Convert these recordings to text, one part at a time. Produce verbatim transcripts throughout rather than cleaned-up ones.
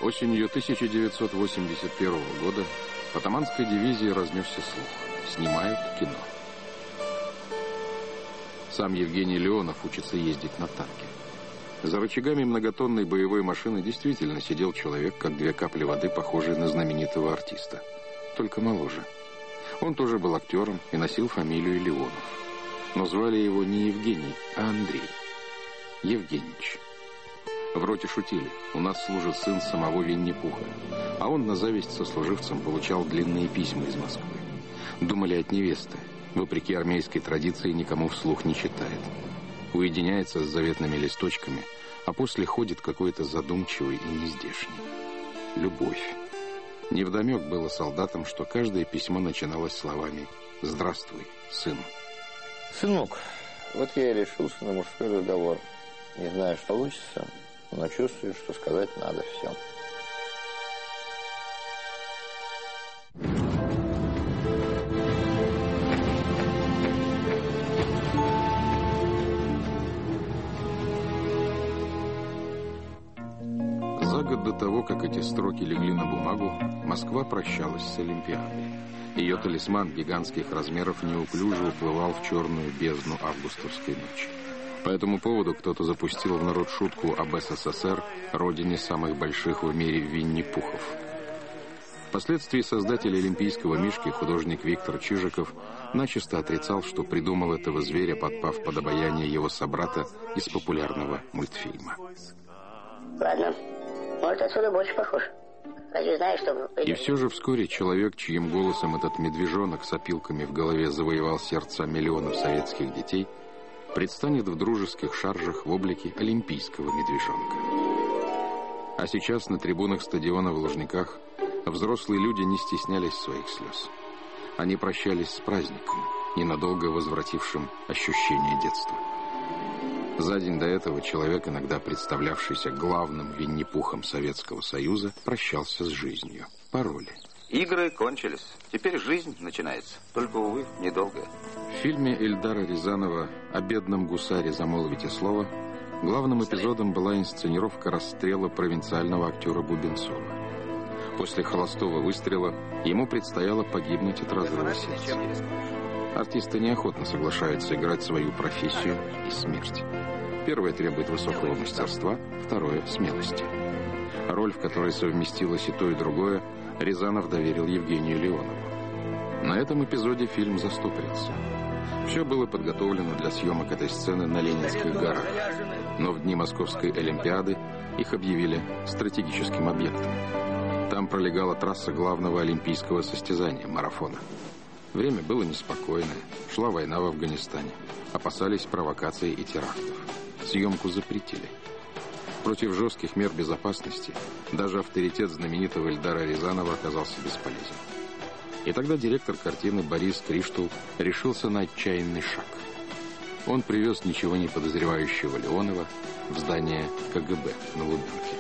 Осенью тысяча девятьсот восемьдесят первого года по Таманской дивизии разнесся слух. Снимают кино. Сам Евгений Леонов учится ездить на танке. За рычагами многотонной боевой машины действительно сидел человек, как две капли воды, похожий на знаменитого артиста. Только моложе. Он тоже был актером и носил фамилию Леонов. Но звали его не Евгений, а Андрей. Евгеньевич. В роте шутили. У нас служит сын самого Винни-Пуха. А он на зависть сослуживцам получал длинные письма из Москвы. Думали от невесты. Вопреки армейской традиции никому вслух не читает. Уединяется с заветными листочками, а после ходит какой-то задумчивый и нездешний. Любовь. Невдомек было солдатам, что каждое письмо начиналось словами «Здравствуй, сын». Сынок, вот я и решился на мужской разговор. Не знаю, что получится, но чувствую, что сказать надо все. За год до того, как эти строки легли на бумагу, Москва прощалась с Олимпиадой. Ее талисман гигантских размеров неуклюже уплывал в черную бездну августовской ночи. По этому поводу кто-то запустил в народ шутку об СССР, родине самых больших в мире Винни-Пухов. Впоследствии создатель олимпийского мишки, художник Виктор Чижиков, начисто отрицал, что придумал этого зверя, подпав под обаяние его собрата из популярного мультфильма. Ладно, может, отсюда больше похож. Разве знаешь, что... И все же вскоре человек, чьим голосом этот медвежонок с опилками в голове завоевал сердца миллионов советских детей, предстанет в дружеских шаржах в облике олимпийского медвежонка. А сейчас на трибунах стадиона в Лужниках взрослые люди не стеснялись своих слез. Они прощались с праздником, ненадолго возвратившим ощущение детства. За день до этого человек, иногда представлявшийся главным Винни-Пухом Советского Союза, прощался с жизнью. Пароли. Игры кончились. Теперь жизнь начинается. Только, увы, недолгая. В фильме Эльдара Рязанова «О бедном гусаре замолвите слово» главным эпизодом была инсценировка расстрела провинциального актера Бубенцова. После холостого выстрела ему предстояло погибнуть от разрыва сердца. Артисты неохотно соглашаются играть свою профессию и смерть. Первое требует высокого мастерства, второе – смелости. Роль, в которой совместилось и то, и другое, Рязанов доверил Евгению Леонову. На этом эпизоде фильм застопорился. Все было подготовлено для съемок этой сцены на Ленинских горах, но в дни Московской Олимпиады их объявили стратегическим объектом. Там пролегала трасса главного олимпийского состязания – марафона. Время было неспокойное, шла война в Афганистане, опасались провокаций и терактов. Съемку запретили. Против жестких мер безопасности даже авторитет знаменитого Эльдара Рязанова оказался бесполезен. И тогда директор картины Борис Криштул решился на отчаянный шаг. Он привез ничего не подозревающего Леонова в здание ка гэ бэ на Лубянке.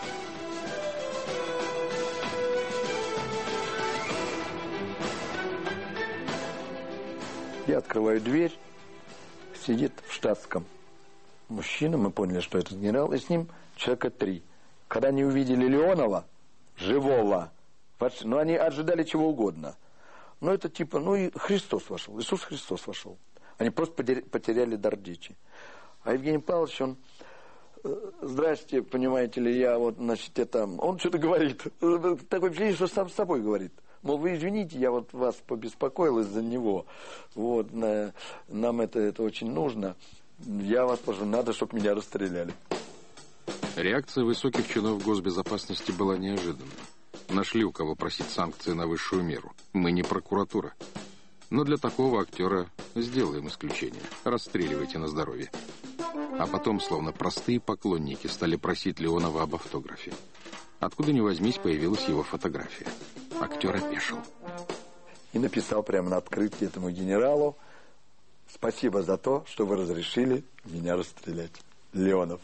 Я открываю дверь, сидит в штатском мужчина, мы поняли, что это генерал, и с ним человека три. Когда они увидели Леонова, живого, ну, они ожидали чего угодно. Ну, это типа, ну, и Христос вошел, Иисус Христос вошел. Они просто потеряли дар речи. А Евгений Павлович, он, здрасте, понимаете ли, я вот, значит, это, он что-то говорит. Такое впечатление, что сам с собой говорит. Мол, вы извините, я вот вас побеспокоил из-за него. Вот, на, нам это, это очень нужно. Я вас прошу, надо, чтобы меня расстреляли. Реакция высоких чинов госбезопасности была неожиданной. Нашли у кого просить санкции на высшую меру. Мы не прокуратура. Но для такого актера сделаем исключение. Расстреливайте на здоровье. А потом, словно простые поклонники, стали просить Леонова об автографе. Откуда ни возьмись, появилась его фотография. Актер опешил. И написал прямо на открытке этому генералу: спасибо за то, что вы разрешили меня расстрелять. Леонов.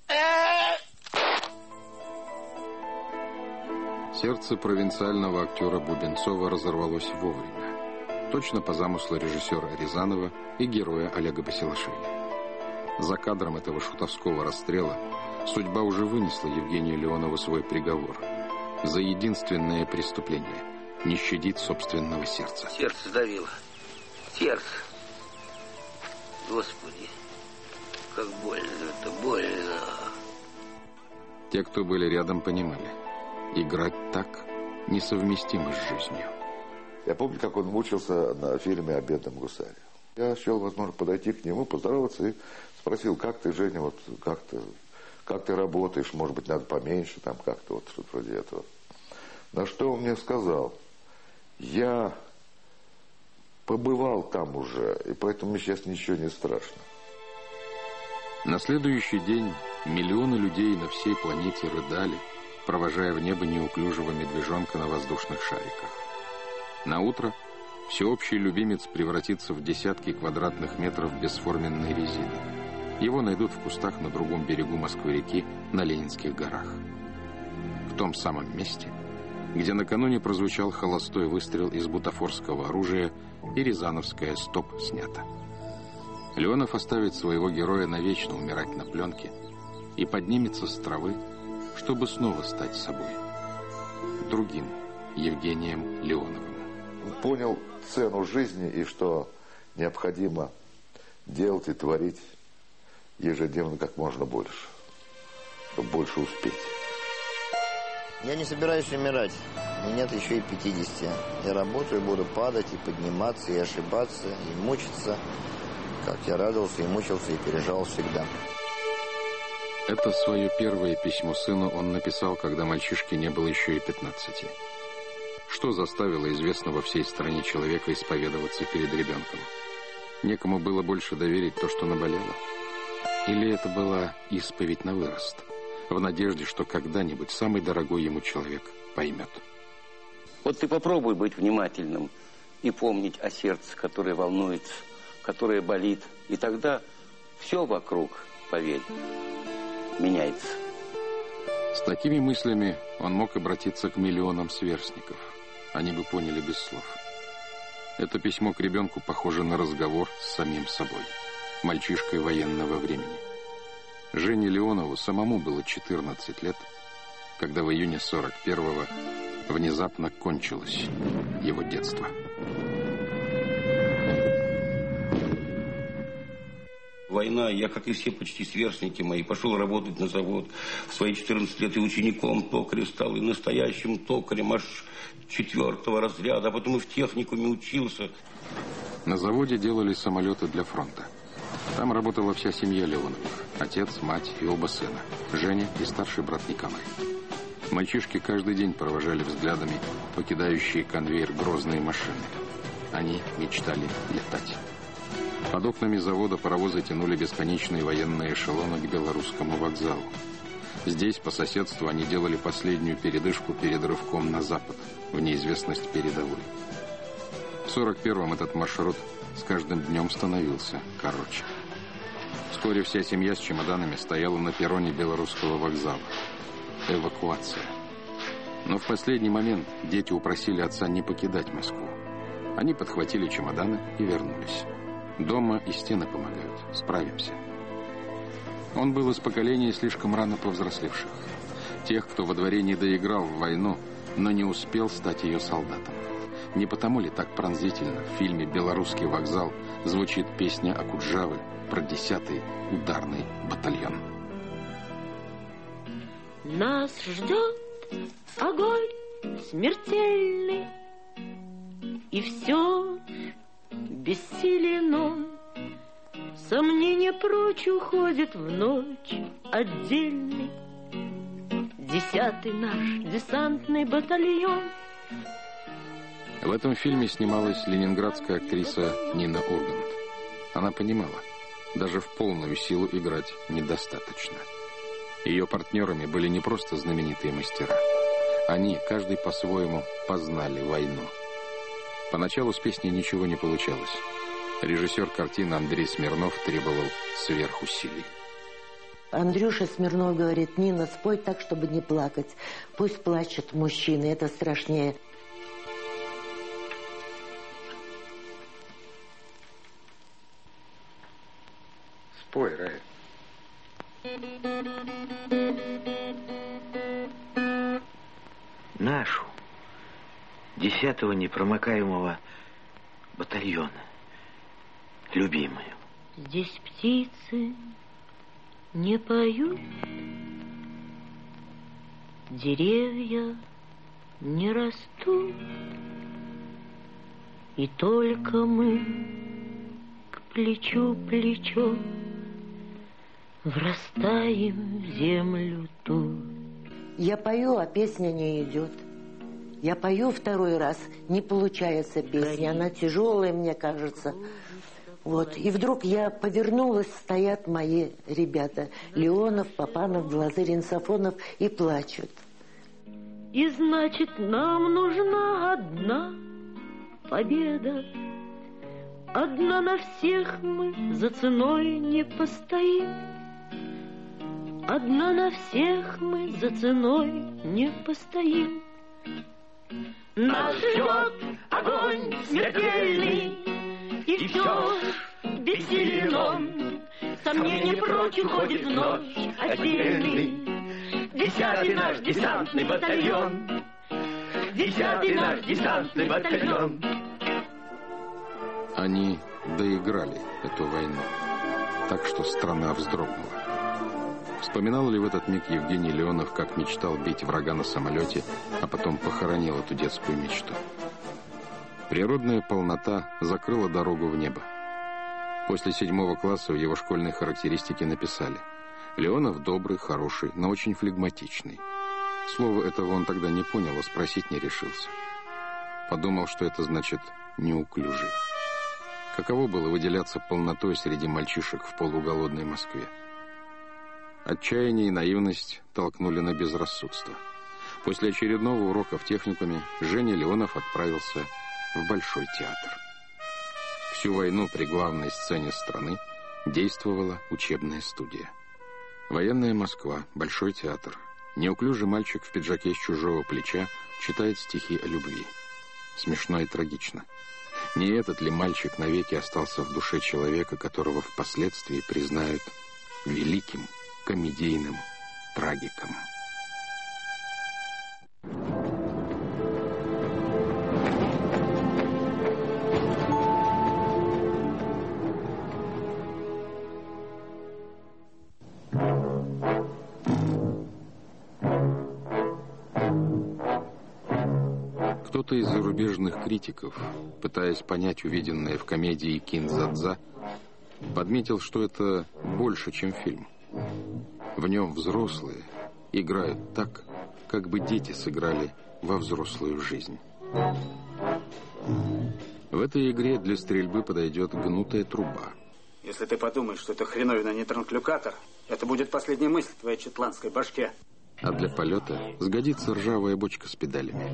Сердце провинциального актера Бубенцова разорвалось вовремя. Точно по замыслу режиссера Рязанова и героя Олега Басилашвили. За кадром этого шутовского расстрела Судьба уже вынесла Евгению Леонову свой приговор за единственное преступление – не щадить собственного сердца. Сердце сдавило. Сердце. Господи, как больно это, больно. Те, кто были рядом, понимали, играть так несовместимо с жизнью. Я помню, как он мучился на фильме «О бедном гусаре». Я счел возможно подойти к нему, поздороваться и спросил: как ты, Женя, вот как ты, как ты работаешь, может быть, надо поменьше, там как-то вот что-то вроде этого. На что он мне сказал: я побывал там уже, и поэтому мне сейчас ничего не страшно. На следующий день миллионы людей на всей планете рыдали, провожая в небо неуклюжего медвежонка на воздушных шариках. На утро всеобщий любимец превратится в десятки квадратных метров бесформенной резины. Его найдут в кустах на другом берегу Москвы-реки на Ленинских горах. В том самом месте, где накануне прозвучал холостой выстрел из бутафорского оружия и рязановская «Стоп» снята. Леонов оставит своего героя навечно умирать на пленке и поднимется с травы, чтобы снова стать собой. Другим Евгением Леоновым. Он понял цену жизни и что необходимо делать и творить ежедневно как можно больше, чтобы больше успеть. Я не собираюсь умирать. Мне нет еще и пятидесяти. Я работаю, буду падать и подниматься, и ошибаться, и мучиться, как я радовался и мучился и переживал всегда. Это свое первое письмо сыну он написал, когда мальчишке не было еще и пятнадцати. Что заставило известного всей стране человека исповедоваться перед ребенком? Некому было больше доверить то, что наболело? Или это была исповедь на вырост, в надежде, что когда-нибудь самый дорогой ему человек поймет? Вот ты попробуй быть внимательным и помнить о сердце, которое волнуется, которое болит. И тогда все вокруг, поверь, меняется. С такими мыслями он мог обратиться к миллионам сверстников. Они бы поняли без слов. Это письмо к ребенку похоже на разговор с самим собой, мальчишкой военного времени. Жене Леонову самому было четырнадцать лет, когда в июне сорок первого внезапно кончилось его детство. Война, я, как и все почти сверстники мои, пошел работать на завод. В свои четырнадцать лет и учеником токаря стал, и настоящим токарем аж четвертого разряда, а потом и в техникуме учился. На заводе делали самолеты для фронта. Там работала вся семья Леоновых. Отец, мать и оба сына. Женя и старший брат Николай. Мальчишки каждый день провожали взглядами покидающие конвейер грозные машины. Они мечтали летать. Под окнами завода паровозы тянули бесконечные военные эшелоны к Белорусскому вокзалу. Здесь, по соседству, они делали последнюю передышку перед рывком на запад, в неизвестность передовой. В сорок первом этот маршрут с каждым днем становился короче. Вскоре вся семья с чемоданами стояла на перроне Белорусского вокзала. Эвакуация. Но в последний момент дети упросили отца не покидать Москву. Они подхватили чемоданы и вернулись. Дома и стены помогают. Справимся. Он был из поколения слишком рано повзрослевших. Тех, кто во дворе не доиграл в войну, но не успел стать ее солдатом. Не потому ли так пронзительно в фильме «Белорусский вокзал» звучит песня Акуджавы про десятый ударный батальон? Нас ждет огонь смертельный, и все бессилен он. Сомнение прочь уходит в ночь отдельный. Десятый наш десантный батальон. В этом фильме снималась ленинградская актриса Нина Ургант. Она понимала, даже в полную силу играть недостаточно. Ее партнерами были не просто знаменитые мастера. Они, каждый по-своему, познали войну. Поначалу с песней ничего не получалось. Режиссер картины Андрей Смирнов требовал сверхусилий. Андрюша Смирнов говорит: Нина, спой так, чтобы не плакать. Пусть плачут мужчины, это страшнее. Спой, Рая. Нашу, десятого непромокаемого батальона, любимую. Здесь птицы не поют, деревья не растут, и только мы к плечу плечо врастаем в землю тут. Я пою, а песня не идет. Я пою второй раз, не получается песня, она тяжелая, мне кажется. Вот, и вдруг я повернулась, стоят мои ребята, Леонов, Папанов, Глазырин, Сафонов, и плачут. И значит, нам нужна одна победа. Одна на всех мы за ценой не постоим. Одна на всех мы за ценой не постоим. Нас ждет огонь смертельный, и все бессилен он. Сомнение прочь уходит в ночь отдельный. Десятый наш десантный батальон. Десятый наш десантный батальон. Они доиграли эту войну, так что страна вздрогнула. Вспоминал ли в этот миг Евгений Леонов, как мечтал бить врага на самолете, а потом похоронил эту детскую мечту? Природная полнота закрыла дорогу в небо. После седьмого класса в его школьной характеристике написали: Леонов добрый, хороший, но очень флегматичный. Слово этого он тогда не понял, а спросить не решился. Подумал, что это значит неуклюжий. Каково было выделяться полнотой среди мальчишек в полуголодной Москве? Отчаяние и наивность толкнули на безрассудство. После очередного урока в техникуме Женя Леонов отправился в Большой театр. Всю войну при главной сцене страны действовала учебная студия. Военная Москва, Большой театр. Неуклюжий мальчик в пиджаке с чужого плеча читает стихи о любви. Смешно и трагично. Не этот ли мальчик навеки остался в душе человека, которого впоследствии признают великим комедийным трагиком? Кто-то из зарубежных критиков, пытаясь понять увиденное в комедии «Кин-дза-дза», подметил, что это больше, чем фильм. В нем взрослые играют так, как бы дети сыграли во взрослую жизнь. В этой игре для стрельбы подойдет гнутая труба. Если ты подумаешь, что это хреновина не транклюкатор, это будет последняя мысль в твоей четландской башке. А для полета сгодится ржавая бочка с педалями.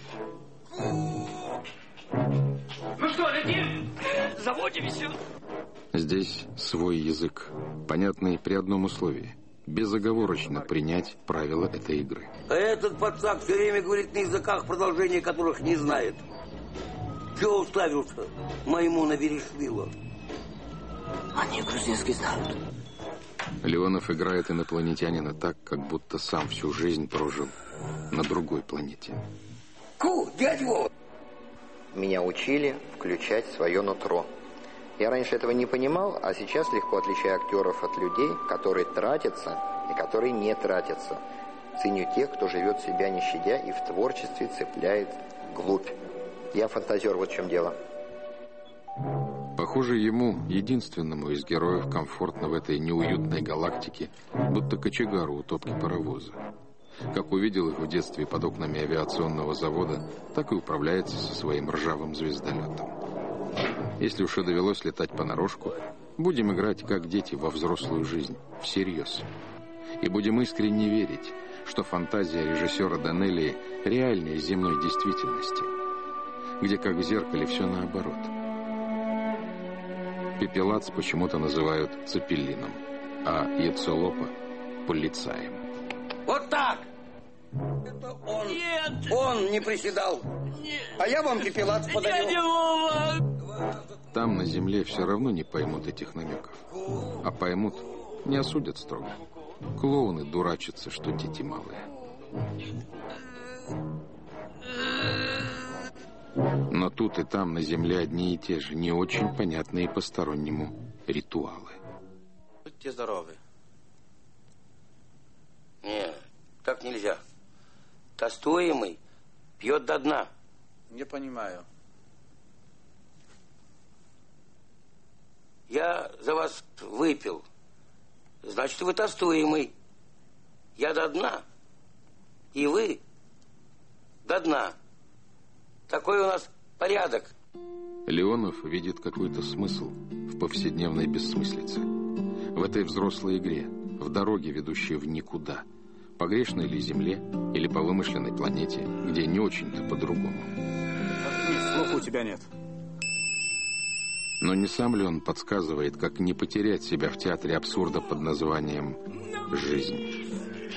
Ну что, летим? Заводимся. Здесь свой язык, понятный при одном условии: безоговорочно принять правила этой игры. А этот пацак все время говорит на языках, продолжения которых не знает. Чего уставился моему на Берешвила? Они грузинский знают. Леонов играет инопланетянина так, как будто сам всю жизнь прожил на другой планете. Ку, дядю! Меня учили включать свое нутро. Я раньше этого не понимал, а сейчас легко отличаю актеров от людей, которые тратятся и которые не тратятся. Ценю тех, кто живет себя не щадя и в творчестве цепляет глубь. Я фантазер, вот в чем дело. Похоже, ему, единственному из героев, комфортно в этой неуютной галактике, будто кочегару у топки паровоза. Как увидел их в детстве под окнами авиационного завода, так и управляется со своим ржавым звездолетом. Если уж и довелось летать понарошку, будем играть как дети во взрослую жизнь, всерьез. И будем искренне верить, что фантазия режиссера Данелии реальнее земной действительности, где, как в зеркале, все наоборот. Пепелац почему-то называют цепелином, а Яцелопа – полицаем. Вот так! Это он. Нет! Он не приседал. Нет. А я вам пепелац подарю. Дядя Вова! Там на земле все равно не поймут этих намеков. А поймут, не осудят строго. Клоуны дурачатся, что дети малые. Но тут и там на земле одни и те же, не очень понятные постороннему ритуалы. Будьте здоровы. Нет, так нельзя. Тостуемый пьет до дна. Не понимаю. Я за вас выпил. Значит, вы тостуемый. Я до дна. И вы до дна. Такой у нас порядок. Леонов видит какой-то смысл в повседневной бессмыслице. В этой взрослой игре, в дороге, ведущей в никуда. По грешной ли земле или по вымышленной планете, где не очень-то по-другому. Слуха у тебя нет. Но не сам ли он подсказывает, как не потерять себя в театре абсурда под названием «Жизнь»?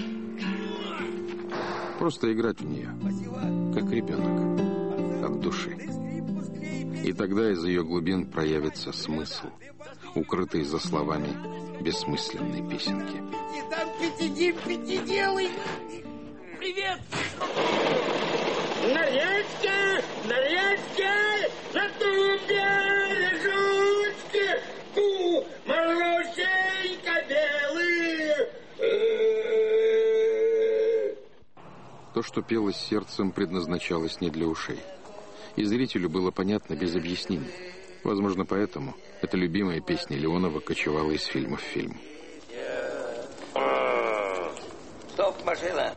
Просто играть в нее, как ребенок, от души. И тогда из ее глубин проявится смысл, укрытый за словами бессмысленной песенки. Пяти, пяти делай. Привет! Нарядьте, нарядьте, на тубе лежучки, ту малюсенько белые. То, что пелось сердцем, предназначалось не для ушей. И зрителю было понятно без объяснений. Возможно, поэтому эта любимая песня Леонова кочевала из фильма в фильм. Стоп, машина!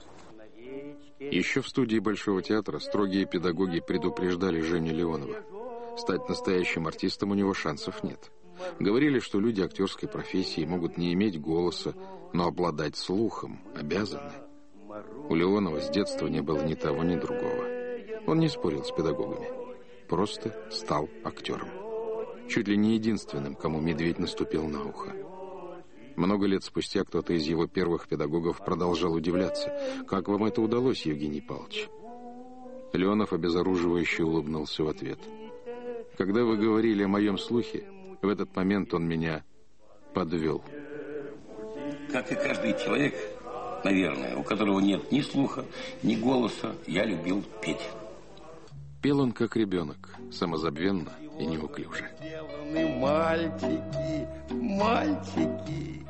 Еще в студии Большого театра строгие педагоги предупреждали Женю Леонова. Стать настоящим артистом у него шансов нет. Говорили, что люди актерской профессии могут не иметь голоса, но обладать слухом обязаны. У Леонова с детства не было ни того, ни другого. Он не спорил с педагогами. Просто стал актером. Чуть ли не единственным, кому медведь наступил на ухо. Много лет спустя кто-то из его первых педагогов продолжал удивляться. «Как вам это удалось, Евгений Павлович?» Леонов обезоруживающе улыбнулся в ответ. «Когда вы говорили о моем слухе, в этот момент он меня подвел». Как и каждый человек, наверное, у которого нет ни слуха, ни голоса, я любил петь. Пел он как ребенок, самозабвенно и неуклюже. Мальчики, мальчики,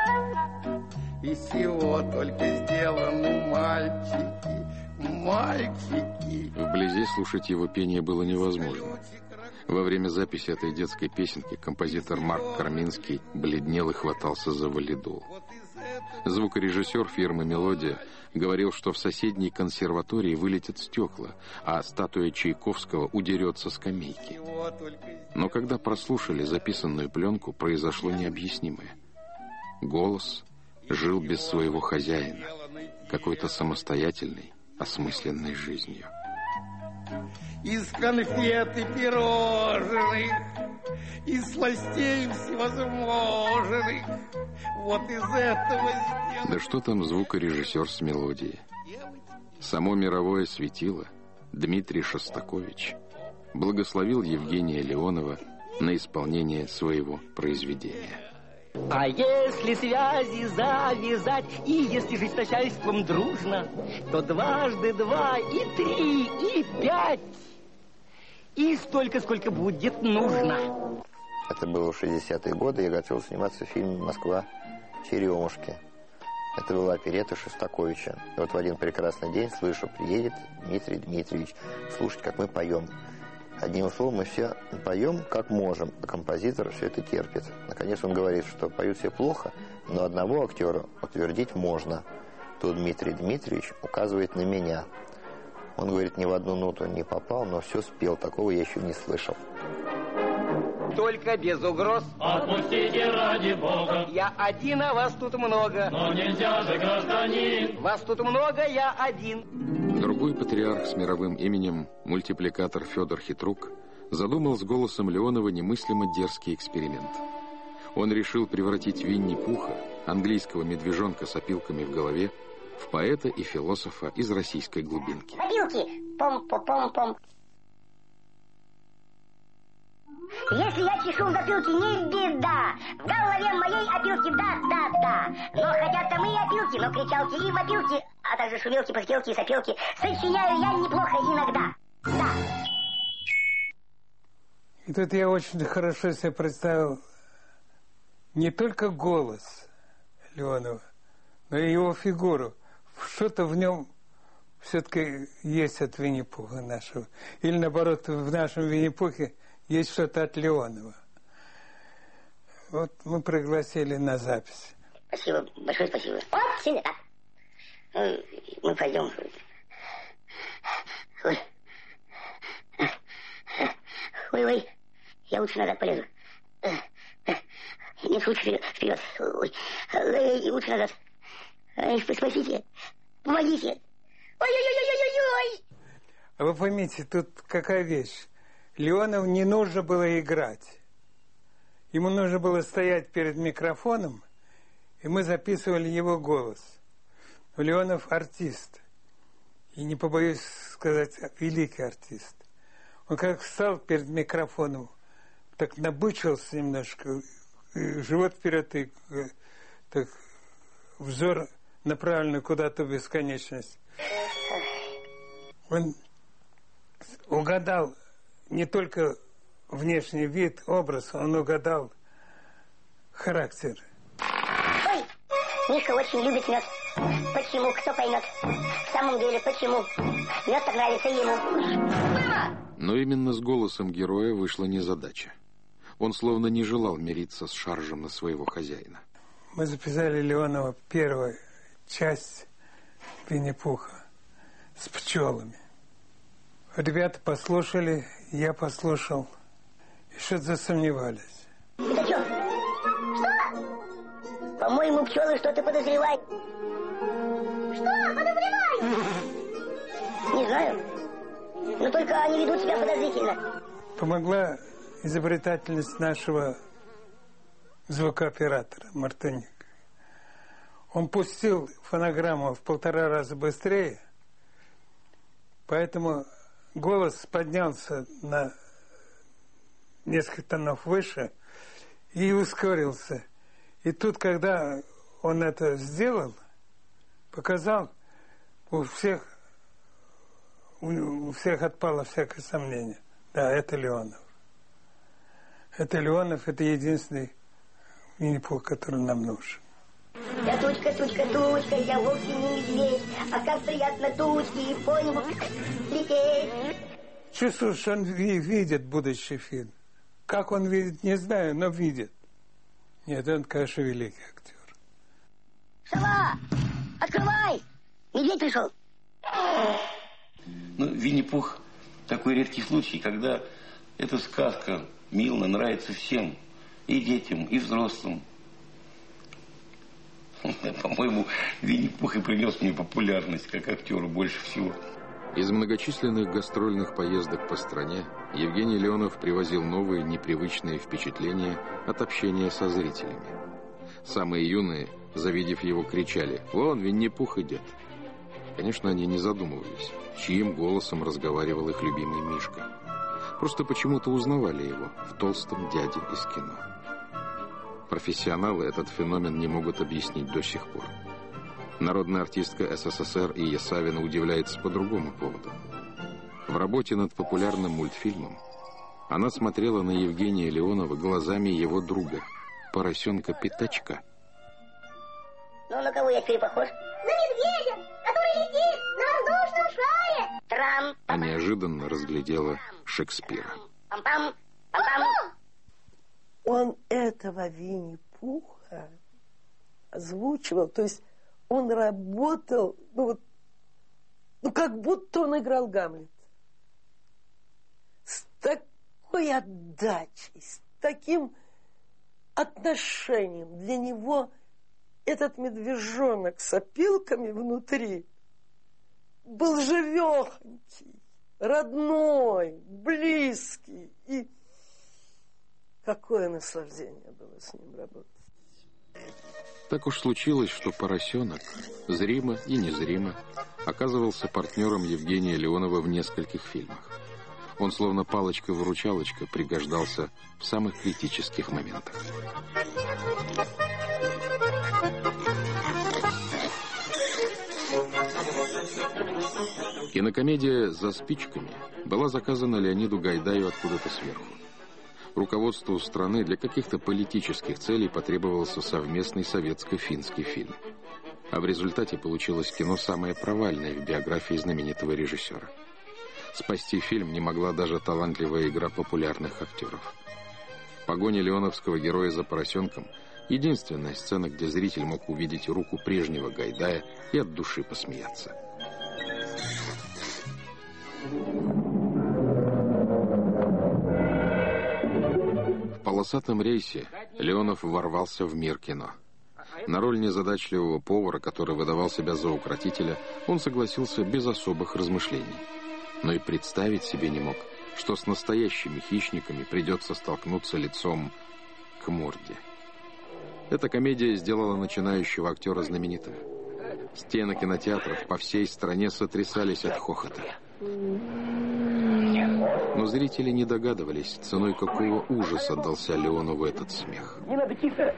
из всего только сделаны мальчики, мальчики. Вблизи слушать его пение было невозможно. Во время записи этой детской песенки композитор Марк Карминский бледнел и хватался за валидол. Звукорежиссер фирмы «Мелодия» говорил, что в соседней консерватории вылетят стекла, а статуя Чайковского удерет со скамейки. Но когда прослушали записанную пленку, произошло необъяснимое. Голос жил без своего хозяина, какой-то самостоятельной, осмысленной жизнью. Из конфет и пирожных, из сластей всевозможных, вот из этого сделано... Да что там звукорежиссер с мелодией? Само мировое светило, Дмитрий Шостакович, благословил Евгения Леонова на исполнение своего произведения. А если связи завязать, и если жить с начальством дружно, то дважды два и три, и пять, и столько, сколько будет нужно. Это было в шестидесятые годы, я готовил сниматься в фильме «Москва. Черемушки». Это была оперетта Шостаковича. И вот в один прекрасный день слышу, приедет Дмитрий Дмитриевич слушать, как мы поем. Одним словом, мы все поем, как можем, а композитор все это терпит. Наконец он говорит, что поют все плохо, но одного актера утвердить можно. Тут Дмитрий Дмитриевич указывает на меня. Он говорит, ни в одну ноту не попал, но все спел. Такого я еще не слышал. Только без угроз. Отпустите ради Бога. Я один, а вас тут много. Но нельзя же, гражданин. Вас тут много, я один. Другой патриарх с мировым именем, мультипликатор Федор Хитрук, задумал с голосом Леонова немыслимо дерзкий эксперимент. Он решил превратить Винни-Пуха, английского медвежонка с опилками в голове, в поэта и философа из российской глубинки. Опилки! Пом-пом-пом-пом. Если я чешу в затылке, не беда. В голове моей опилки, да, да, да. Но хотят там и опилки, но кричалки и вопилки, а также шумелки, пыхтелки и сопелки сочиняю я неплохо иногда. Да. И тут я очень хорошо себе представил не только голос Леонова, но и его фигуру. Что-то в нем все-таки есть от Винни-Пуха нашего. Или наоборот, в нашем Винни-Пухе есть что-то от Леонова. Вот мы пригласили на запись. Спасибо, большое спасибо. Вот, сильно так. Ну, мы пойдем. Ой. Ой-ой, я лучше назад полезу. Нет, лучше вперед. вперед. Ой, ой, лучше назад. Ой, спасите, помогите. Ой-ой-ой-ой-ой-ой. А вы поймите, тут какая вещь. Леонову не нужно было играть. Ему нужно было стоять перед микрофоном, и мы записывали его голос. Леонов артист. И не побоюсь сказать, великий артист. Он как встал перед микрофоном, так набычился немножко, и живот вперед, и так взор направлен куда-то в бесконечность. Он угадал не только внешний вид, образ, он угадал характер. Ой, Мишка очень любит мед. Почему? Кто поймет? В самом деле, почему? Мед так нравится ему. Мама! Но именно с голосом героя вышла незадача. Он словно не желал мириться с шаржем на своего хозяина. Мы записали Леонова первую часть Винни-Пуха с пчелами. Ребята послушали, я послушал, и что-то засомневались. Это что? Что? По-моему, пчелы что-то подозревают. Что подозревают? Не знаю. Но только они ведут себя подозрительно. Помогла изобретательность нашего звукооператора Мартыника. Он пустил фонограмму в полтора раза быстрее, поэтому голос поднялся на несколько тонов выше и ускорился. И тут, когда он это сделал, показал, у всех у всех отпало всякое сомнение. Да, это Леонов. Это Леонов, это единственный Винни-Пух, который нам нужен. Я тучка, тучка, тучка, я вовсе не медведь, а как приятно тучки и по небу лететь. Чувствую, что он видит будущий фильм. Как он видит, не знаю, но видит. Нет, он, конечно, великий актер. Сова, открывай! Медведь пришел. Ну, Винни-Пух такой редкий случай, когда эта сказка Милна нравится всем. И детям, и взрослым. По-моему, Винни-Пух и принес мне популярность как актеру больше всего. Из многочисленных гастрольных поездок по стране Евгений Леонов привозил новые непривычные впечатления от общения со зрителями. Самые юные, завидев его, кричали: «Вон, Винни-Пух идет!». Конечно, они не задумывались, чьим голосом разговаривал их любимый Мишка. Просто почему-то узнавали его в толстом дяде из кино. Профессионалы этот феномен не могут объяснить до сих пор. Народная артистка СССР Ия Савина удивляется по другому поводу. В работе над популярным мультфильмом она смотрела на Евгения Леонова глазами его друга, поросенка-пятачка. Ну, на кого я теперь похож? На медведя, который летит на воздушном шаре. Трам. А неожиданно разглядела Шекспира. Пам-пам, пам-пам. Он этого Винни-Пуха озвучивал, то есть он работал, ну вот, ну как будто он играл Гамлет. С такой отдачей, с таким отношением. Для него этот медвежонок с опилками внутри был живехонький, родной, близкий. И какое наслаждение было с ним работать. Так уж случилось, что поросенок, зримо и незримо, оказывался партнером Евгения Леонова в нескольких фильмах. Он словно палочка-выручалочка пригождался в самых критических моментах. Кинокомедия «За спичками» была заказана Леониду Гайдаю откуда-то сверху. Руководству страны для каких-то политических целей потребовался совместный советско-финский фильм. А в результате получилось кино самое провальное в биографии знаменитого режиссера. Спасти фильм не могла даже талантливая игра популярных актеров. Погоня леоновского героя за поросенком — единственная сцена, где зритель мог увидеть руку прежнего Гайдая и от души посмеяться. В полосатом рейсе Леонов ворвался в мир кино. На роль незадачливого повара, который выдавал себя за укротителя, он согласился без особых размышлений. Но и представить себе не мог, что с настоящими хищниками придется столкнуться лицом к морде. Эта комедия сделала начинающего актера знаменитым. Стены кинотеатров по всей стране сотрясались от хохота. Но зрители не догадывались, ценой какого ужаса дался Леонову этот смех. Не надо, тихо!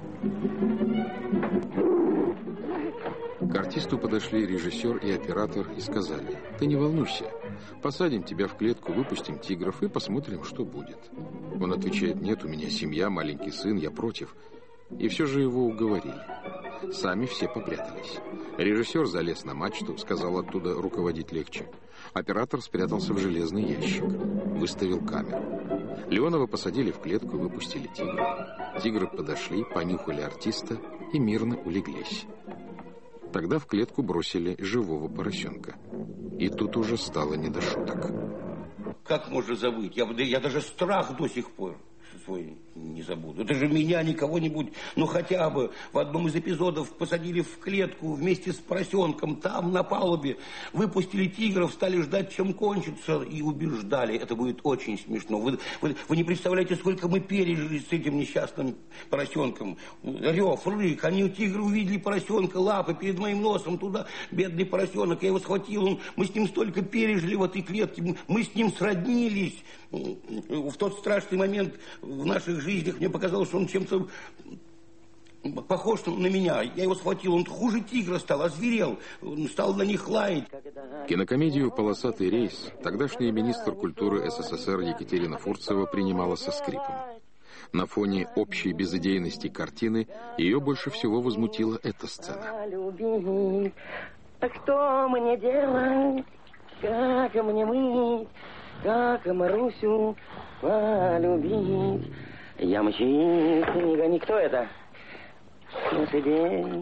К артисту подошли режиссер и оператор и сказали: «Ты не волнуйся, посадим тебя в клетку, выпустим тигров и посмотрим, что будет». Он отвечает: «Нет, у меня семья, маленький сын, я против». И все же его уговорили. Сами все попрятались. Режиссер залез на мачту, сказал оттуда руководить легче. Оператор спрятался в железный ящик, выставил камеру. Леонова посадили в клетку и выпустили тигра. Тигры подошли, понюхали артиста и мирно улеглись. Тогда в клетку бросили живого поросенка. И тут уже стало не до шуток. Как можно забыть? Я, я даже страх до сих пор свой не забуду. Даже меня, не кого-нибудь, ну хотя бы в одном из эпизодов посадили в клетку вместе с поросенком, там на палубе, выпустили тигров, стали ждать, чем кончится, и убеждали. Это будет очень смешно. Вы, вы, вы не представляете, сколько мы пережили с этим несчастным поросенком. Рев, рык, они, тигры, увидели поросенка, лапы перед моим носом туда, бедный поросенок, я его схватил, он, мы с ним столько пережили в этой клетке, мы с ним сроднились. В тот страшный момент в наших жизнях мне показалось, что он чем-то похож на меня. Я его схватил, он хуже тигра стал, озверел, он стал на них лаять. Кинокомедию «Полосатый рейс» тогдашний министр культуры СССР Екатерина Фурцева принимала со скрипом. На фоне общей безыдейности картины ее больше всего возмутила эта сцена. Любить, а что мне делать, как мне мыть? Как Марусю полюбить? Я мчится, не гони. Кто это? Ну, сидеть.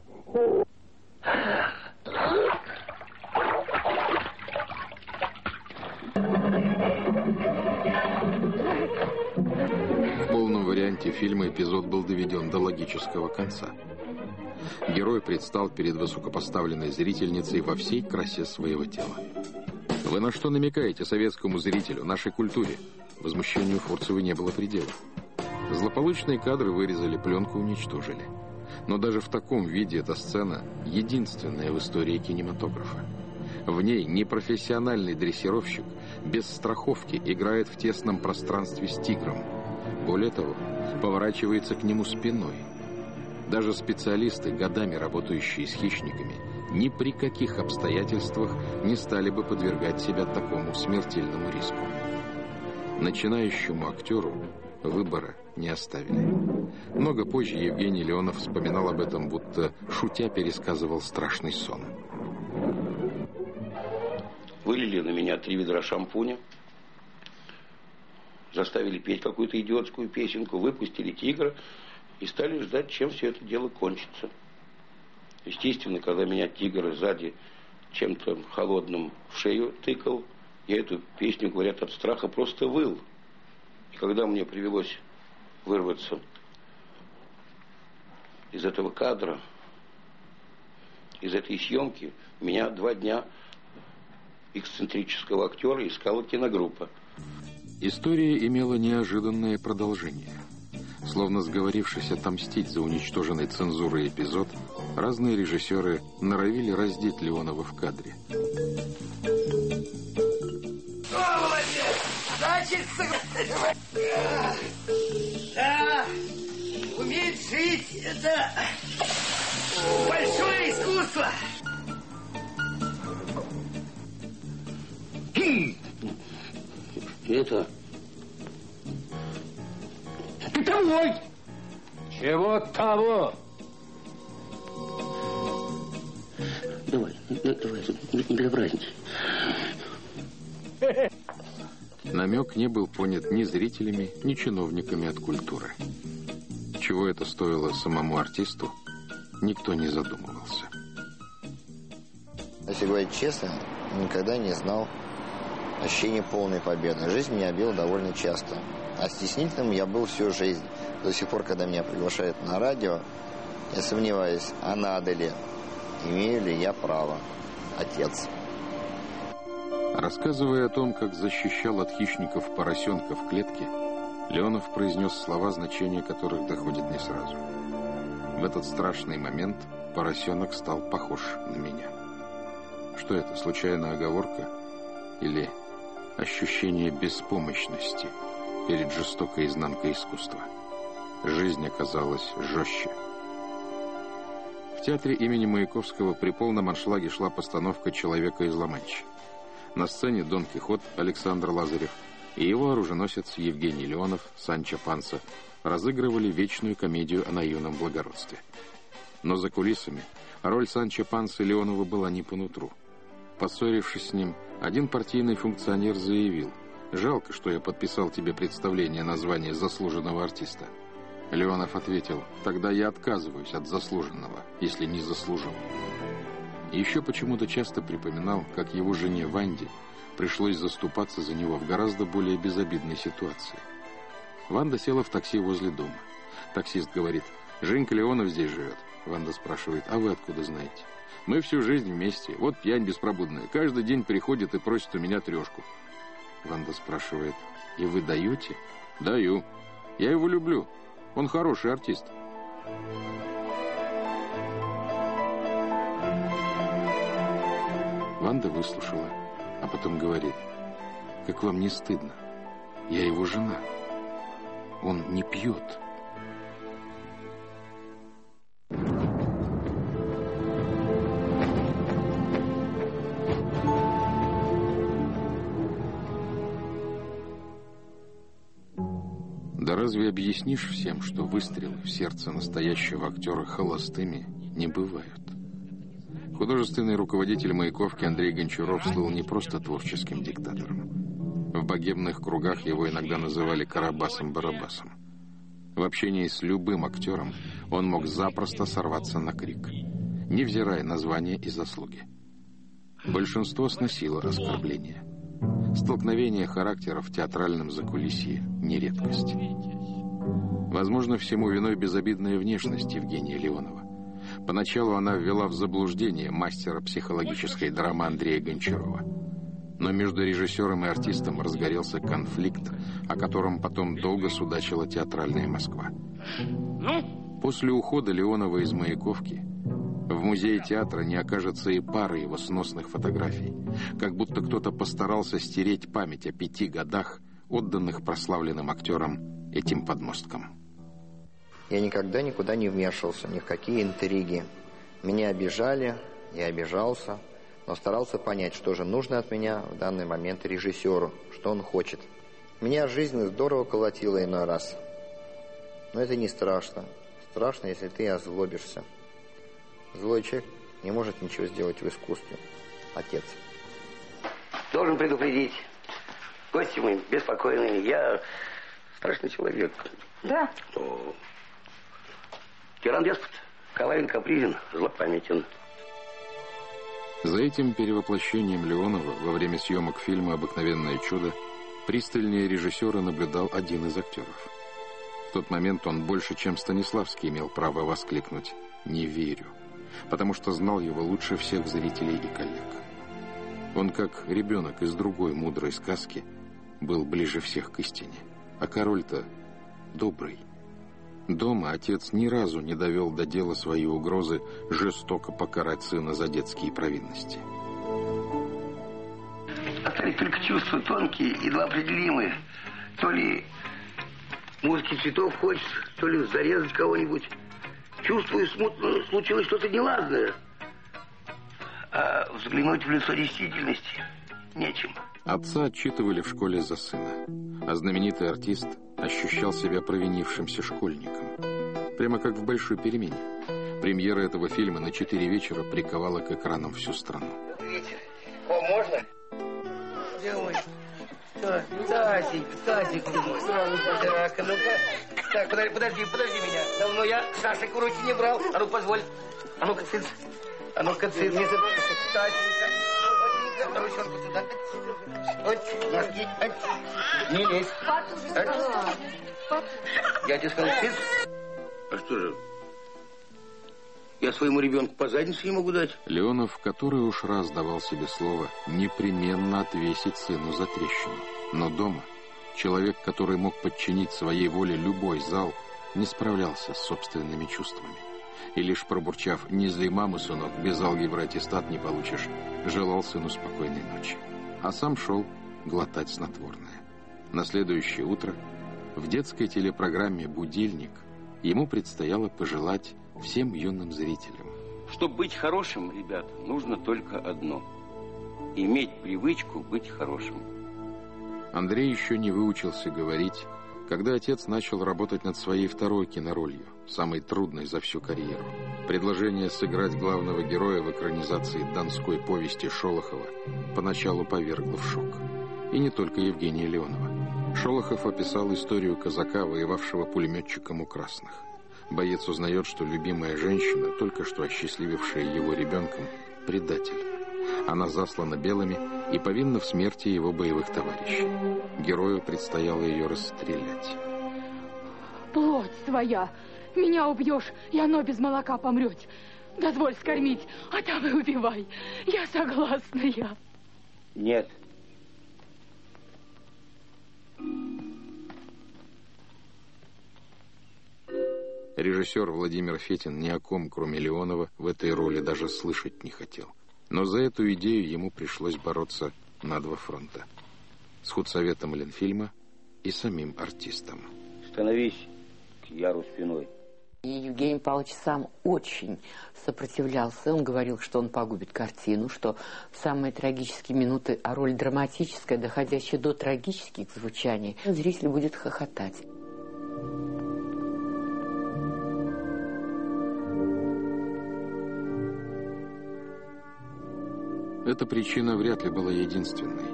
В полном варианте фильма эпизод был доведен до логического конца. Герой предстал перед высокопоставленной зрительницей во всей красе своего тела. «Вы на что намекаете советскому зрителю, нашей культуре?» Возмущению Фурцевой не было предела. Злополучные кадры вырезали, пленку уничтожили. Но даже в таком виде эта сцена единственная в истории кинематографа. В ней непрофессиональный дрессировщик без страховки играет в тесном пространстве с тигром. Более того, поворачивается к нему спиной. Даже специалисты, годами работающие с хищниками, ни при каких обстоятельствах не стали бы подвергать себя такому смертельному риску. Начинающему актеру выбора не оставили. Много позже Евгений Леонов вспоминал об этом, будто шутя пересказывал страшный сон. Вылили на меня три ведра шампуня, заставили петь какую-то идиотскую песенку, выпустили тигра и стали ждать, чем все это дело кончится. Естественно, когда меня тигр сзади чем-то холодным в шею тыкал, я эту песню, говорят, от страха просто выл. И когда мне привелось вырваться из этого кадра, из этой съемки, меня два дня эксцентрического актера искала киногруппа. История имела неожиданное продолжение. Словно сговорившись отомстить за уничтоженный цензурой эпизод, разные режиссеры норовили раздеть Леонова в кадре. Молодец! мучиться. Да, уметь жить – это большое искусство. Это... Ты домой! Чего того? Давай, давай, не безобразничай. Намек не был понят ни зрителями, ни чиновниками от культуры. Чего это стоило самому артисту, никто не задумывался. Если говорить честно, никогда не знал ощущения полной победы. Жизнь меня била довольно часто. А стеснительным я был всю жизнь. До сих пор, когда меня приглашают на радио, я сомневаюсь, а надо ли, имею ли я право. Отец. Рассказывая о том, как защищал от хищников поросенка в клетке, Леонов произнес слова, значения которых доходит не сразу. В этот страшный момент поросенок стал похож на меня. Что это, случайная оговорка? Или ощущение беспомощности перед жестокой изнанкой искусства? Жизнь оказалась жестче. В театре имени Маяковского при полном аншлаге шла постановка «Человека из Ла-Манчи». На сцене Дон Кихот Александр Лазарев и его оруженосец Евгений Леонов, Санчо Панса, разыгрывали вечную комедию о наивном благородстве. Но за кулисами роль Санчо Пансы Леонову была не по нутру. Поссорившись с ним, один партийный функционер заявил: «Жалко, что я подписал тебе представление на звание заслуженного артиста». Леонов ответил: «Тогда я отказываюсь от заслуженного, если не заслужил». И еще почему-то часто припоминал, как его жене Ванде пришлось заступаться за него в гораздо более безобидной ситуации. Ванда села в такси возле дома. Таксист говорит: «Женька Леонов здесь живет». Ванда спрашивает: «А вы откуда знаете?» «Мы всю жизнь вместе. Вот пьянь беспробудная. Каждый день приходит и просит у меня трешку». Ванда спрашивает: «И вы даете?» «Даю. Я его люблю. Он хороший артист». Ванда выслушала, а потом говорит: «Как вам не стыдно? Я его жена. Он не пьет». Да разве объяснишь всем, что выстрелы в сердце настоящего актера холостыми не бывают? Художественный руководитель Маяковки Андрей Гончаров слыл не просто творческим диктатором. В богемных кругах его иногда называли Карабасом-Барабасом. В общении с любым актером он мог запросто сорваться на крик, невзирая на звание и заслуги. Большинство сносило оскорбления. Столкновение характеров в театральном закулисье не редкость. Возможно, всему виной безобидная внешность Евгения Леонова. Поначалу она ввела в заблуждение мастера психологической драмы Андрея Гончарова. Но между режиссером и артистом разгорелся конфликт, о котором потом долго судачила театральная Москва. После ухода Леонова из Маяковки в музее театра не окажется и пары его сносных фотографий, как будто кто-то постарался стереть память о пяти годах, отданных прославленным актерам этим подмосткам. Я никогда никуда не вмешивался, ни в какие интриги. Меня обижали, я обижался, но старался понять, что же нужно от меня в данный момент режиссеру, что он хочет. Меня жизнь здорово колотила иной раз. Но это не страшно. Страшно, если ты озлобишься. Злой человек не может ничего сделать в искусстве. Отец. Должен предупредить. Гости мои беспокойные. Я страшный человек. Да? О, тиран-деспот, коварен, капризен, злопамятен. За этим перевоплощением Леонова во время съемок фильма «Обыкновенное чудо» пристальнее режиссера наблюдал один из актеров. В тот момент он больше, чем Станиславский, имел право воскликнуть «Не верю», потому что знал его лучше всех зрителей и коллег. Он, как ребенок из другой мудрой сказки, был ближе всех к истине. А король-то добрый. Дома отец ни разу не довел до дела свои угрозы жестоко покарать сына за детские провинности. остались только чувства тонкие, едва определимые. То ли музыки цветов хочется, то ли зарезать кого-нибудь. Чувствую, смутно случилось что-то неладное. А взглянуть в лицо действительности нечем. Отца отчитывали в школе за сына, а знаменитый артист ощущал себя провинившимся школьником. Прямо как в «Большой перемене». Премьера этого фильма на четыре вечера приковала к экранам всю страну. Вечер. О, можно? Где мой? Стасик, Стасик, мой. Так, а ну-ка. Так, подожди, подожди, подожди меня. Давно я шашек в руки не брал. А ну, позволь. А ну-ка, цыц. А ну-ка, цыц. Стасенька. Ручонку сюда. Вот, носки. Не лезь. Я тебе сказал, цыц. А что же? Я своему ребенку по заднице не могу дать. Леонов, который уж раз давал себе слово непременно отвесить сыну за трещину. Но дома человек, который мог подчинить своей воле любой зал, не справлялся с собственными чувствами. И лишь пробурчав «Не зли маму, сынок, без алгебры аттестат не получишь», желал сыну спокойной ночи. А сам шел глотать снотворное. На следующее утро в детской телепрограмме «Будильник» ему предстояло пожелать всем юным зрителям. Чтобы быть хорошим, ребят, нужно только одно. Иметь привычку быть хорошим. Андрей еще не выучился говорить, когда отец начал работать над своей второй киноролью, самой трудной за всю карьеру. Предложение сыграть главного героя в экранизации донской повести Шолохова поначалу повергло в шок. И не только Евгения Леонова. Шолохов описал историю казака, воевавшего пулеметчиком у красных. Боец узнает, что любимая женщина, только что осчастливившая его ребенком, предатель. Она заслана белыми и повинна в смерти его боевых товарищей. Герою предстояло ее расстрелять. Плоть твоя, меня убьешь, и оно без молока помрет. Дозволь скормить, а там и убивай. Я согласна, я. Нет. Режиссер Владимир Фетин ни о ком, кроме Леонова, в этой роли даже слышать не хотел. Но за эту идею ему пришлось бороться на два фронта. С худсоветом Ленфильма и самим артистом. Становись к Яру спиной. И Евгений Павлович сам очень сопротивлялся. Он говорил, что он погубит картину, что в самые трагические минуты, а роль драматическая, доходящая до трагических звучаний, зритель будет хохотать. Эта причина вряд ли была единственной.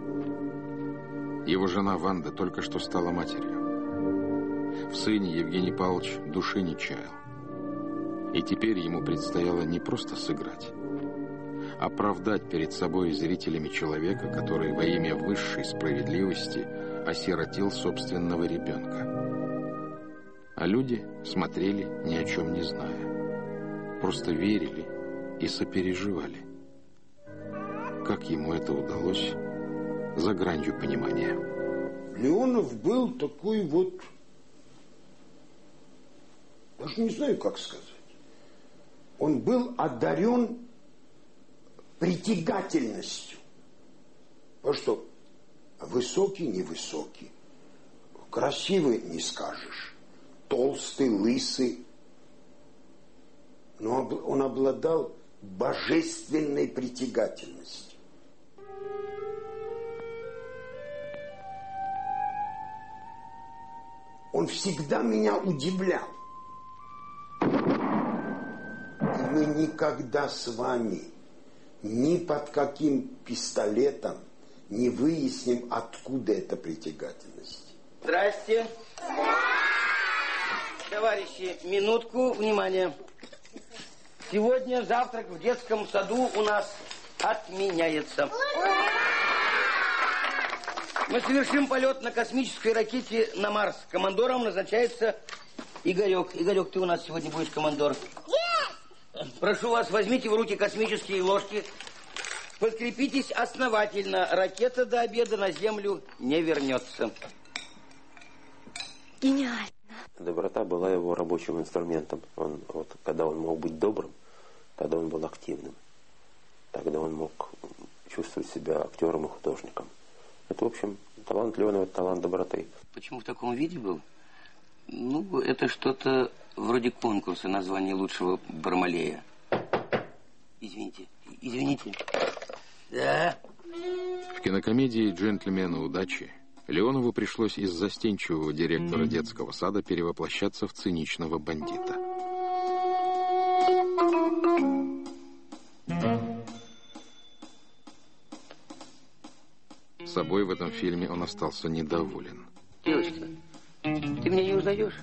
Его жена Ванда только что стала матерью. В сыне Евгений Павлович души не чаял. И теперь ему предстояло не просто сыграть, а оправдать перед собой и зрителями человека, который во имя высшей справедливости осиротил собственного ребенка. А люди смотрели, ни о чем не зная. Просто верили и сопереживали. Как ему это удалось, за гранью понимания. Леонов был такой вот, даже не знаю, как сказать. Он был одарен притягательностью. Потому что высокий, невысокий, красивый не скажешь, толстый, лысый. Но он обладал божественной притягательностью. Он всегда меня удивлял. И мы никогда с вами ни под каким пистолетом не выясним, откуда эта притягательность. Здрасте. Товарищи, минутку внимания. Сегодня завтрак в детском саду у нас отменяется. Мы совершим полет на космической ракете на Марс. Командором назначается Игорек. Игорек, ты у нас сегодня будешь командор. Yes! Прошу вас, возьмите в руки космические ложки. Подкрепитесь основательно. Ракета до обеда на Землю не вернется. Гениально. Доброта была его рабочим инструментом. Он, вот, когда он мог быть добрым, тогда он был активным. Тогда он мог чувствовать себя актером и художником. Это, в общем, талант Леонова, это талант доброты. Почему в таком виде был? Ну, это что-то вроде конкурса названия лучшего Бармалея. Извините, извините. Да. В кинокомедии «Джентльмены удачи» Леонову пришлось из застенчивого директора детского сада перевоплощаться в циничного бандита. Собой в этом фильме он остался недоволен. Девочка, ты меня не узнаешь?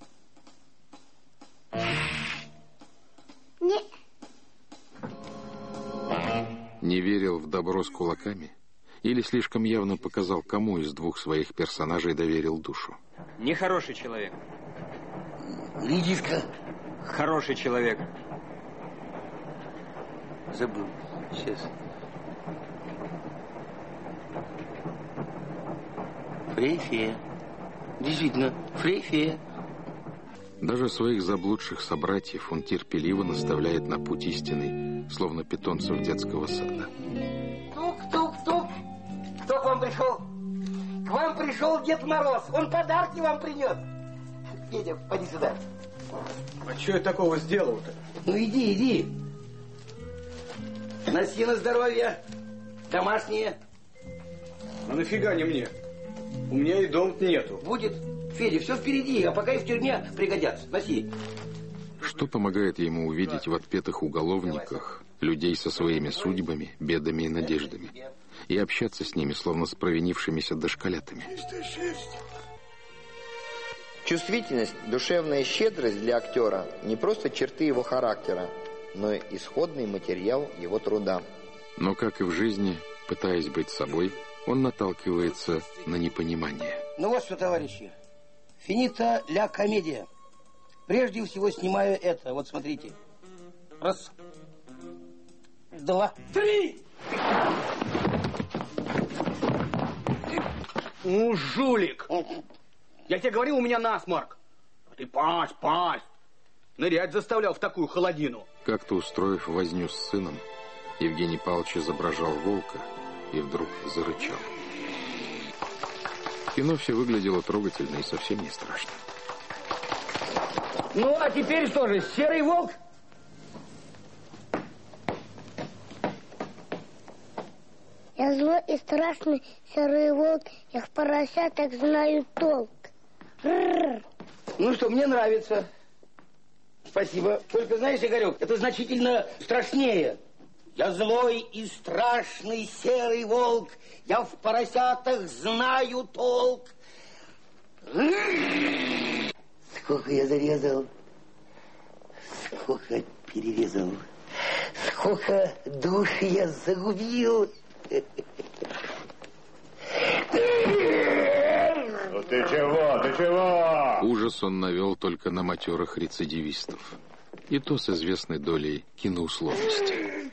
Нет. Не верил в добро с кулаками? Или слишком явно показал, кому из двух своих персонажей доверил душу? Нехороший человек. Редиска. Хороший человек. Забыл. Сейчас. Фрейфея. Действительно, Фрейфея. Даже своих заблудших собратьев он терпеливо наставляет на путь истинный, словно питомцев детского сада. Тук-тук-тук. Кто к вам пришел? К вам пришел Дед Мороз. Он подарки вам принес. Федя, поди сюда. А что я такого сделал-то? Ну иди, иди. Носи на здоровье. Домашние. А нафига не мне? У меня и дом нету. Будет. Федя, все впереди, а пока и в тюрьме пригодятся. Носи. Что помогает ему увидеть в отпетых уголовниках людей со своими судьбами, бедами и надеждами, и общаться с ними, словно с провинившимися дошколятами? Чувствительность, душевная щедрость для актера не просто черты его характера, но и исходный материал его труда. Но, как и в жизни, пытаясь быть собой, он наталкивается на непонимание. Ну вот что, товарищи. Финита ля комедия. Прежде всего снимаю это. Вот смотрите. Раз. Два. Три! Ну, жулик! Я тебе говорил, у меня насморк. А ты пасть, пасть. Нырять заставлял в такую холодину. Как-то устроив возню с сыном, Евгений Павлович изображал волка и вдруг зарычал. В кино все выглядело трогательно и совсем не страшно. Ну, а теперь что же, серый волк? Я злой и страшный серый волк, я в поросятах знаю толк. Р-р-р. Ну что, мне нравится. Спасибо. Только знаешь, Игорек, это значительно страшнее. Я злой и страшный серый волк, я в поросятах знаю толк. Сколько я зарезал, сколько перерезал, сколько душ я загубил. Ну ты чего, ты чего? Ужас он навел только на матерых рецидивистов. И то с известной долей киноусловности.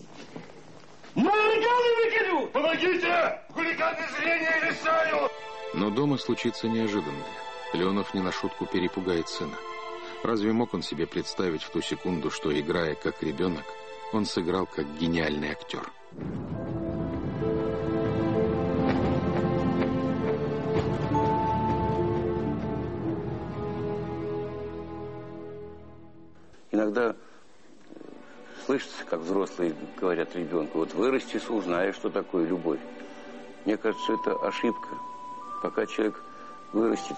Морганы выкину! Помогите! Хулиганы зрения лишают! Но дома случится неожиданное. Леонов не на шутку перепугает сына. Разве мог он себе представить в ту секунду, что, играя как ребенок, он сыграл как гениальный актер? Иногда слышится, как взрослые говорят ребенку: вот вырастешь, узнаешь, что такое любовь. Мне кажется, это ошибка. Пока человек вырастет,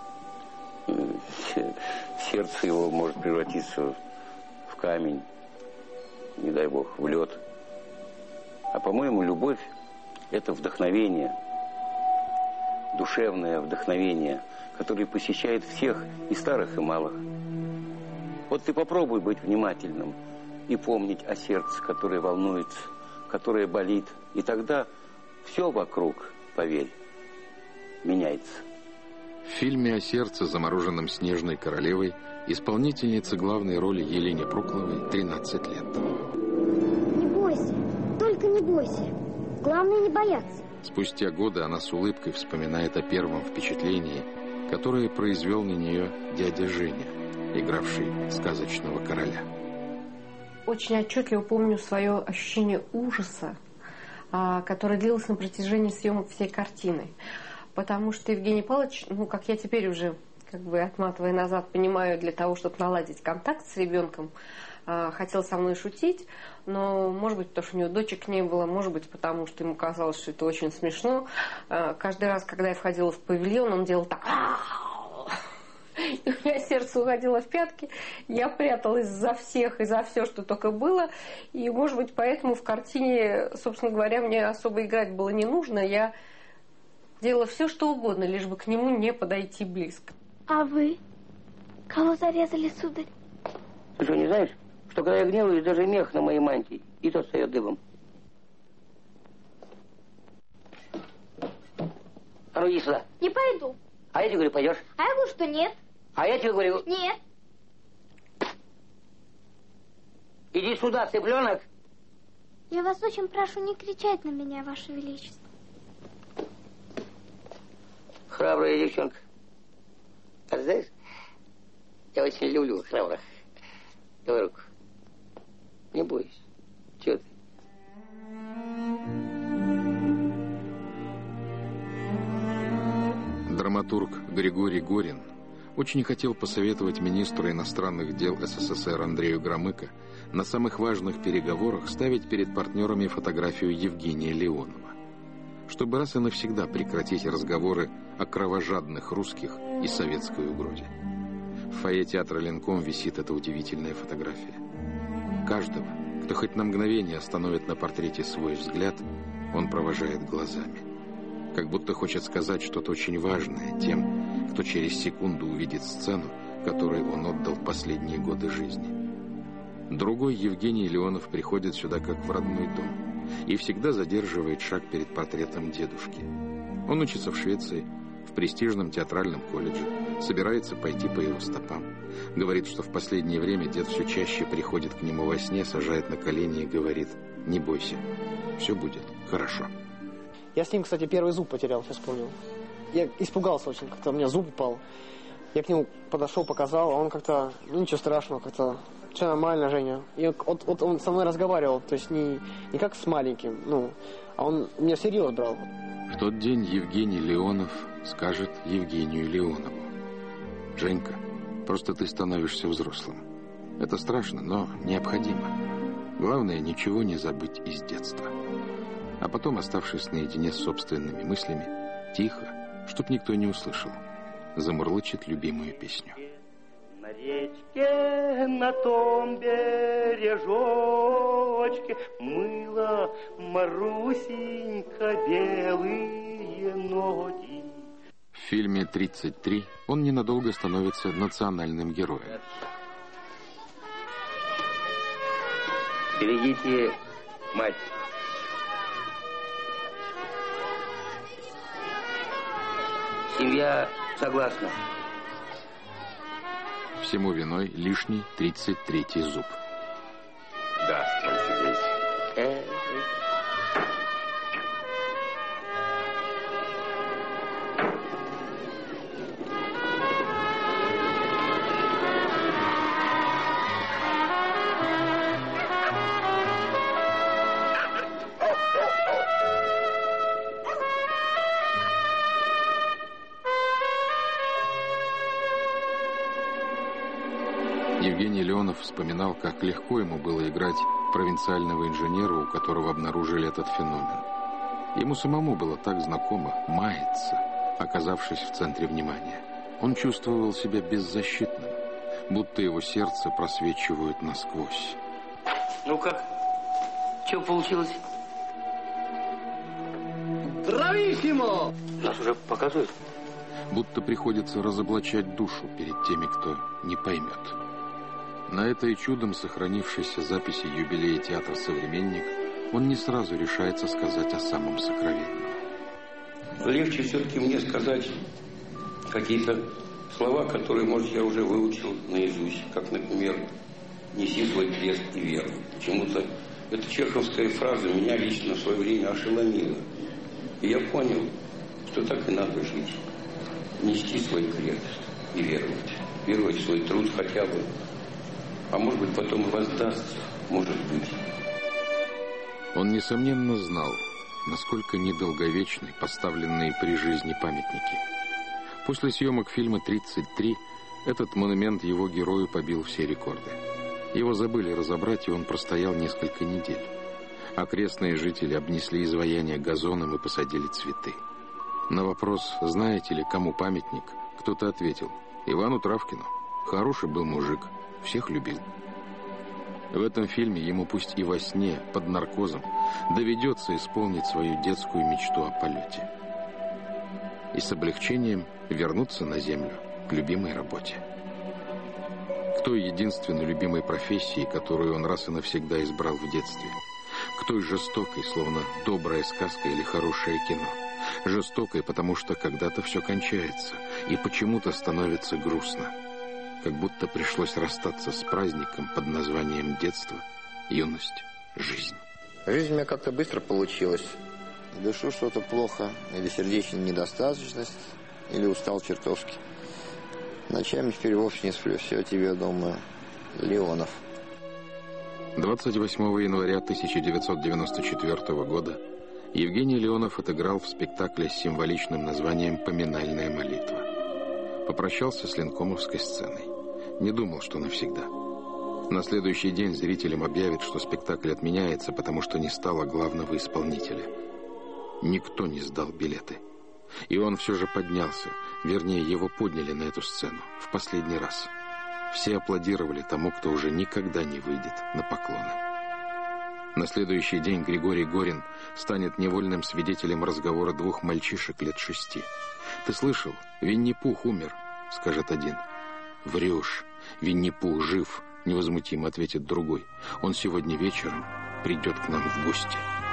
сердце его может превратиться в камень, не дай бог, в лед. А по-моему, любовь – это вдохновение, душевное вдохновение, которое посещает всех, и старых, и малых. Вот ты попробуй быть внимательным и помнить о сердце, которое волнуется, которое болит. И тогда все вокруг, поверь, меняется. В фильме «О сердце», замороженном Снежной Королевой, исполнительнице главной роли Елене Прокловой тринадцать лет. Не бойся, только не бойся. Главное не бояться. Спустя годы она с улыбкой вспоминает о первом впечатлении, которое произвел на нее дядя Женя, игравший сказочного короля. Очень отчетливо помню свое ощущение ужаса который длился на протяжении съемок всей картины. Потому что Евгений Павлович, ну, как я теперь уже, как бы отматывая назад, понимаю, для того, чтобы наладить контакт с ребенком, хотел со мной шутить, но, может быть, потому что у него дочек не было, может быть, потому что ему казалось, что это очень смешно. Каждый раз, когда я входила в павильон, он делал так. И у меня сердце уходило в пятки. Я пряталась за всех и за все, что только было. И, может быть, поэтому в картине, собственно говоря, мне особо играть было не нужно. Я делала все, что угодно, лишь бы к нему не подойти близко. А вы? Кого зарезали, сударь? Ты что, не знаешь, что когда я гневаюсь, даже мех на моей мантии, и тот встает дыбом. А ну иди сюда. Не пойду. А я тебе говорю, пойдешь? А я говорю, что нет. А я тебе говорю... Нет. Иди сюда, цыпленок. Я вас очень прошу не кричать на меня, Ваше Величество. Храбрая девчонка. А знаешь, я очень люблю храбрых. Давай руку. Не бойся. Чего ты? Драматург Григорий Горин очень хотел посоветовать министру иностранных дел СССР Андрею Громыко на самых важных переговорах ставить перед партнерами фотографию Евгения Леонова, чтобы раз и навсегда прекратить разговоры о кровожадных русских и советской угрозе. В фойе театра Ленком висит эта удивительная фотография. Каждого, кто хоть на мгновение остановит на портрете свой взгляд, он провожает глазами. Как будто хочет сказать что-то очень важное тем, кто через секунду увидит сцену, которой он отдал последние годы жизни. Другой Евгений Леонов приходит сюда как в родной дом и всегда задерживает шаг перед портретом дедушки. Он учится в Швеции, в престижном театральном колледже, собирается пойти по его стопам. Говорит, что в последнее время дед все чаще приходит к нему во сне, сажает на колени и говорит: «Не бойся, все будет хорошо». Я с ним, кстати, первый зуб потерял, сейчас вспомнил. Я испугался очень, как-то у меня зуб упал. Я к нему подошел, показал, а он как-то, ну ничего страшного, как-то, все нормально, Женя. И вот, вот он со мной разговаривал, то есть не, не как с маленьким, ну, а он меня всерьез брал. В тот день Евгений Леонов скажет Евгению Леонову: «Женька, просто ты становишься взрослым. Это страшно, но необходимо. Главное, ничего не забыть из детства». А потом, оставшись наедине с собственными мыслями, тихо, чтоб никто не услышал, замурлычет любимую песню. На речке, на том бережочке мыла Марусенька белые ноги. В фильме «тридцать три» он ненадолго становится национальным героем. Берегите мать. Семья согласна. Всему виной лишний тридцать третий зуб. Да, стойте здесь. Э Евгений Леонов вспоминал, как легко ему было играть провинциального инженера, у которого обнаружили этот феномен. Ему самому было так знакомо маяться, оказавшись в центре внимания. Он чувствовал себя беззащитным, будто его сердце просвечивают насквозь. Ну как? Что получилось? Брависсимо! Нас уже показывают. Будто приходится разоблачать душу перед теми, кто не поймет. На этой чудом сохранившейся записи юбилея театра «Современник» он не сразу решается сказать о самом сокровенном. Легче все-таки мне сказать какие-то слова, которые, может, я уже выучил наизусть. Как, например, «Неси свой крест и веру». Почему-то эта чеховская фраза меня лично в свое время ошеломила. И я понял, что так и надо жить. Нести свой крест и веровать. Веровать в свой труд хотя бы. А может быть, потом и воздастся, может быть. Он, несомненно, знал, насколько недолговечны поставленные при жизни памятники. После съемок фильма «тридцать три» этот монумент его герою побил все рекорды. Его забыли разобрать, и он простоял несколько недель. Окрестные жители обнесли изваяние газоном и посадили цветы. На вопрос, знаете ли, кому памятник, кто-то ответил: Ивану Травкину. Хороший был мужик, всех любил. В этом фильме ему пусть и во сне, под наркозом, доведется исполнить свою детскую мечту о полете. И с облегчением вернуться на землю к любимой работе. К той единственной любимой профессии, которую он раз и навсегда избрал в детстве. К той жестокой, словно добрая сказка или хорошее кино. Жестокой, потому что когда-то все кончается, и почему-то становится грустно. Как будто пришлось расстаться с праздником под названием детство, юность, жизнь. Жизнь у меня как-то быстро получилась. Дышу что-то плохо, или сердечная недостаточность, или устал чертовски. Ночами теперь вовсе не сплю, все о тебе думаю. Леонов. двадцать восьмого января тысяча девятьсот девяносто четвёртого года Евгений Леонов отыграл в спектакле с символичным названием «Поминальная молитва». Попрощался с ленкомовской сценой. Не думал, что навсегда. На следующий день зрителям объявят, что спектакль отменяется, потому что не стало главного исполнителя. Никто не сдал билеты. И он все же поднялся, вернее, его подняли на эту сцену в последний раз. Все аплодировали тому, кто уже никогда не выйдет на поклоны. На следующий день Григорий Горин станет невольным свидетелем разговора двух мальчишек лет шести. «Ты слышал? Винни-Пух умер», — скажет один. «Врешь. Винни-Пух жив», — невозмутимо ответит другой. «Он сегодня вечером придет к нам в гости».